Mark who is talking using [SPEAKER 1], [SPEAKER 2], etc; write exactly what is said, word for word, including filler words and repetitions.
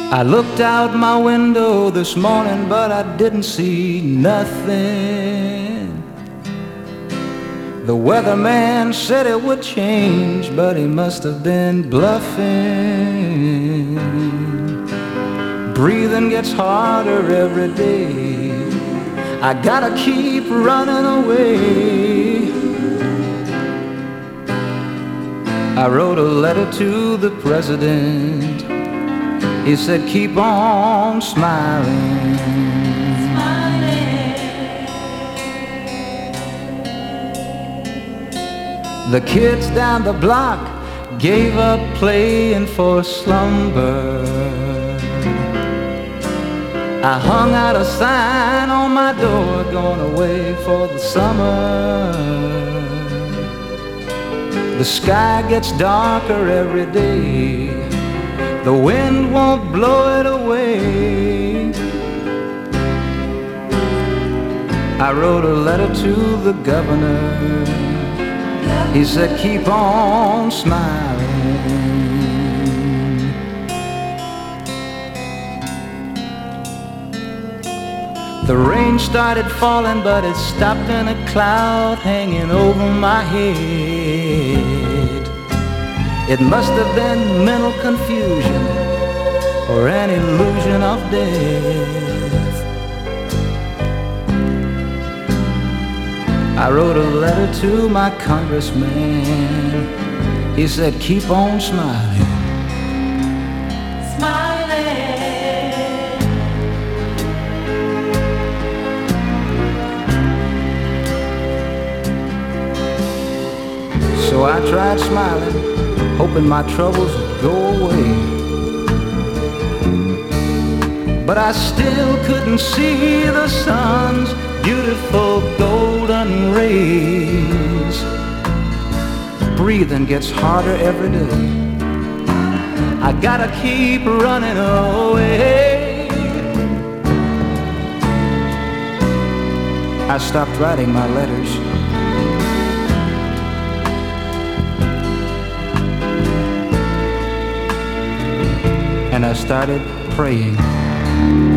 [SPEAKER 1] I looked out my window this morning, but I didn't see nothing. The weatherman said it would change, but he must have been bluffing. Breathing gets harder every day. I gotta keep running away. I wrote a letter to the president. He said, keep on smiling. Smiling. The kids down the block gave up playing for slumber. I hung out a sign on my door, going away for the summer. The sky gets darker every day. The wind won't blow it away. I wrote a letter to the governor. He said, keep on smiling. The rain started falling, but it stopped in a cloud hanging over my head. It must have been mental confusion or an illusion of death. I wrote a letter to my congressman. He said, keep on smiling.
[SPEAKER 2] Smiling.
[SPEAKER 1] So I tried smiling, hoping my troubles would go away. But I still couldn't see the sun's beautiful golden rays. Breathing gets harder every day. I gotta keep running away. I stopped writing my letters. And I started praying.